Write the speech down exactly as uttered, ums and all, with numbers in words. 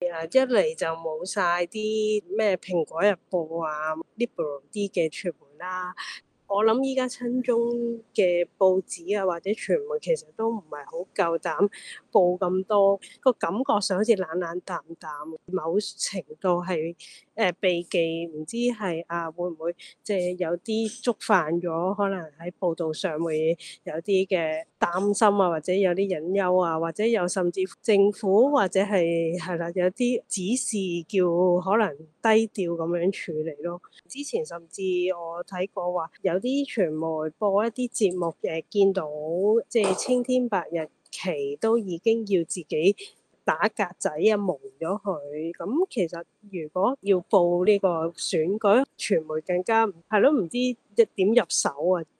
係啊，一嚟就冇晒啲咩蘋果日報啊 liberal 啲嘅傳媒啦。我諗依家親中嘅報紙啊或者傳媒其實都唔係好夠膽報咁多，個感覺上好似冷冷淡淡，某程度係誒、呃、避忌，唔知係啊會唔會即係有啲觸犯咗，可能喺報導上會有啲嘅擔心啊，或者有啲隱憂啊，或者有甚至政府或者係係啦有啲指示叫可能低調咁樣處理咯。之前甚至我睇過話，有啲傳媒播一啲節目嘅，見到即係青天白日旗都已經要自己打格仔啊，蒙咗佢。咁其實如果要報呢個選舉，傳媒更加係咯，唔知點入手啊。